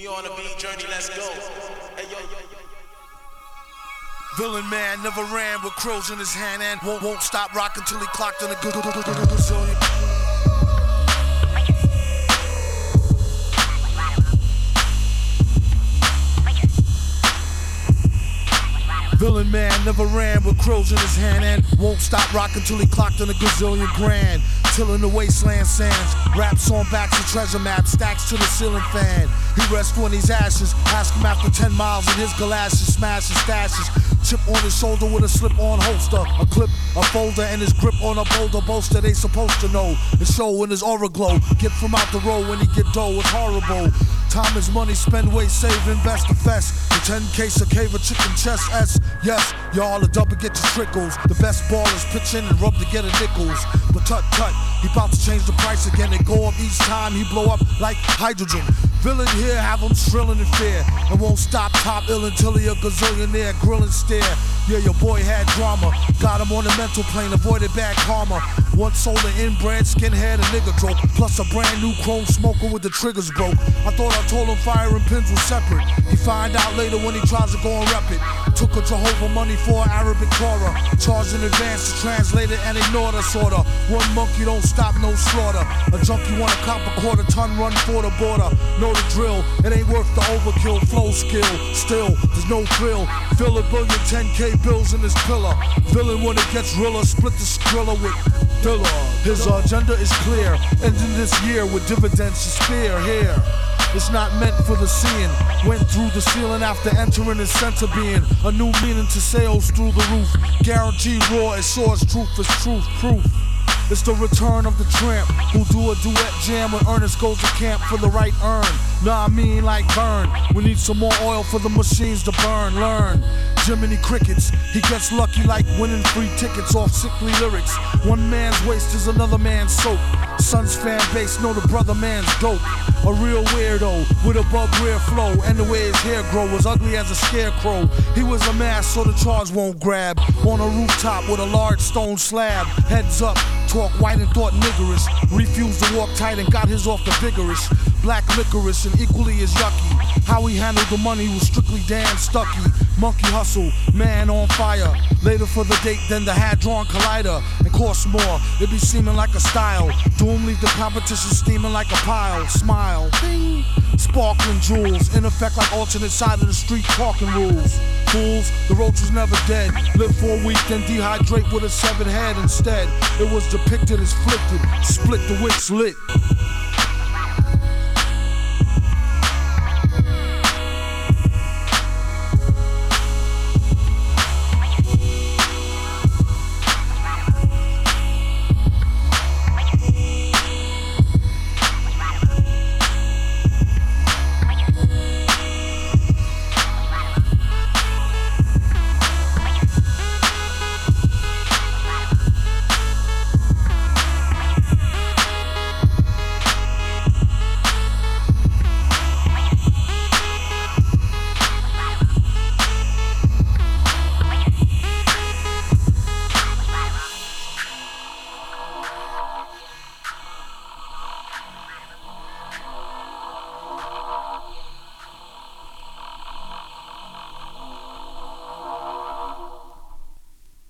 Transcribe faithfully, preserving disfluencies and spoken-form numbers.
We on a beat journey, let's go. Hey, yo, yo, yo. Villain man never ran with crows in his hand and won't, won't stop rocking till he clocked in a good, good, good, good, good Brazilian. Villain man never ran with crows in his hand and won't stop rocking till he clocked in a gazillion grand. Till in the wasteland sands, raps on backs of treasure maps, stacks to the ceiling fan. He rests when he's ashes, ask him after ten miles in his galoshes, smashes stashes. Chip on his shoulder with a slip-on holster, a clip, a folder, and his grip on a boulder bolster. They supposed to know, and show in his aura glow. Get from out the road when he get dough, it's horrible. Time is money, spend, waste, save, invest, the fest. The ten case of cave, a chicken chest, S. Yes, y'all are double get your trickles. The best ballers pitch in and rub to get a nickels. But tut tut, he bout to change the price again. They go up each time, he blow up like hydrogen. Villain here, have him shrilling in fear. And won't stop top ill until he a gazillionaire, grill and stare. Yeah, your boy had drama, got him on the mental plane, avoided bad karma. One sold an inbred skinhead, a nigga joke, plus a brand new chrome smoker with the triggers broke. I thought I told him fire and pins were separate. He find out later when he tries to go and rep it. Took a Jehovah money for Arabic Torah, charged in advance to translate it and ignored us order. One monkey don't stop, no slaughter. A junkie want a cop a quarter ton, run for the border. Know the drill, it ain't worth the overkill. Flow skill, still, there's no thrill. Fill a billion ten K bills in his pillar. Villain when it gets realer, split the skrilla with Dilla. His agenda is clear, ending this year with dividends to spare here. It's not meant for the seeing. Went through the ceiling after entering his sense of being. A new meaning to sales through the roof. Guaranteed raw as sure as truth is truth proof. It's the return of the tramp who do a duet jam when Ernest goes to camp for the right earn. Nah, I mean like burn. We need some more oil for the machines to burn. Learn. Jiminy Crickets, he gets lucky like winning free tickets off sickly lyrics. One man's waste is another man's soap. Son's fan base know the brother man's dope. A real weirdo with a bug rear flow, and the way his hair grow was ugly as a scarecrow. He was a mass so the charge won't grab. On a rooftop with a large stone slab. Heads up, talk white and thought niggerish. Refused to walk tight and got his off the vigorous. Black licorice and equally as yucky. How he handled the money was strictly damn stucky. Monkey hustle, man on fire. Later for the date than the hand-drawn collider. And cost more, it be seeming like a style. Doom leave the competition steaming like a pile. Smile, ding. Sparkling jewels, in effect like alternate side of the street parking rules. Fools, the roach was never dead. Live for a week then dehydrate with a severed head instead. It was depicted as flicked, split the wicks lit.